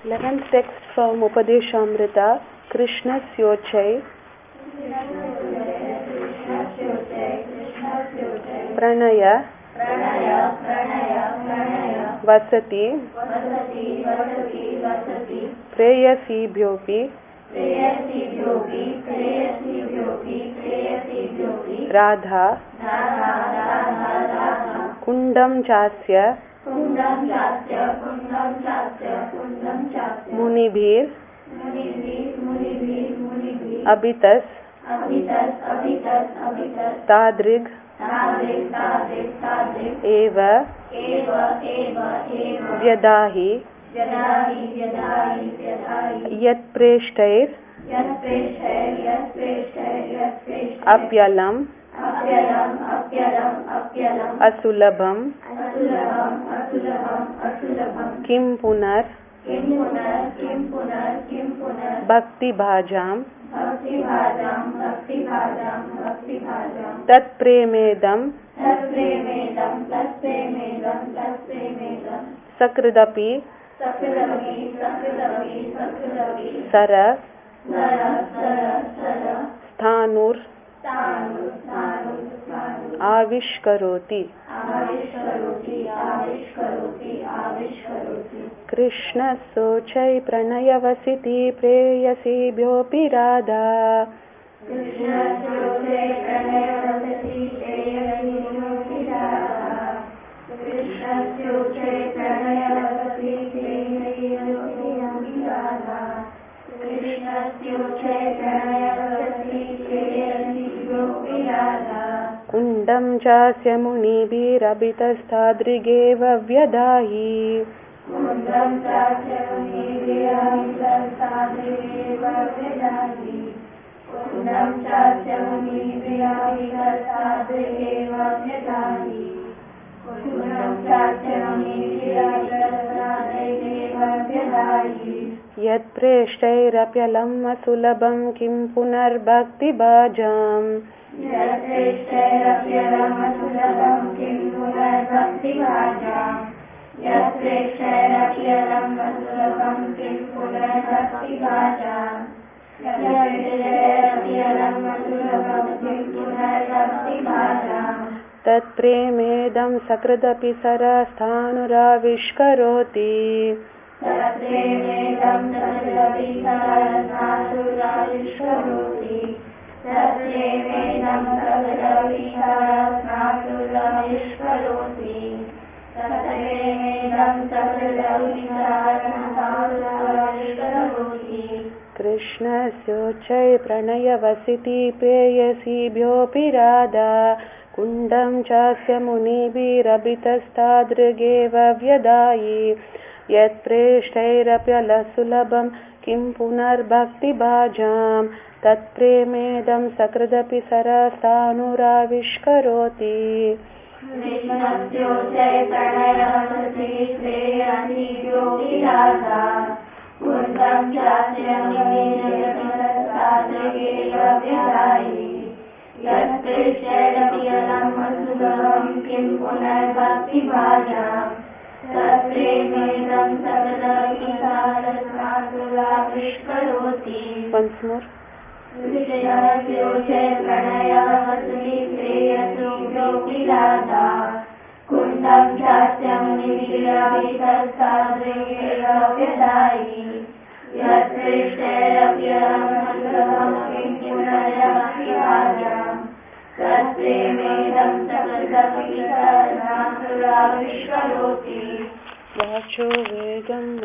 11th text from Upadeshamrita, Krishnasyochai Pranaya Vasati Preyasibhyopi Radha Kundam Chasya Munibhir Abitas Tadrig Eva Vyadahi Yat Preshtair Apyalam Asulabham Kim Punar Bhakti Bhajam Tat Premedam Sakridapi Sara Sthanur Avishkaroti Krishna Sochai Pranayavasiti Preyasibhyopi Radha Kundam Chasya Munibhirabhitastadrigeva Vyadahi Yat Preshtairapyalam Asulabham Kim Punar Bhakti Bhajam Tat Premedam Sakradapi Sara Sthanuraviskaroti Krishna Sochai Pranayavasiti Preyasibhyopi Radha Kundam Chasya Munibhirabhitastadrigeva Vyadayi Yat Preshtairapyalasulabham Kim Punar Bhakti Bhajam Tat Premedam Sakradapi Sara Sthanuraviskaroti Kundam Chasya Munibhirabhitastadrigeva Vyadayi Yat Preshtairapyalam Asulabham Kim Punar Bhakti Bhajam Tat Premedam Sakradapi Sara Sthanuraviskaroti. Once more. Kundam Chasya Munibhirabhitastadrigeva Vyadayi Yat Preshtairapyalam Asulabham Kim Punar Bhakti Bhajam Tat Premedam Sakradapi Sara Sthanuraviskaroti. Vacho Vegam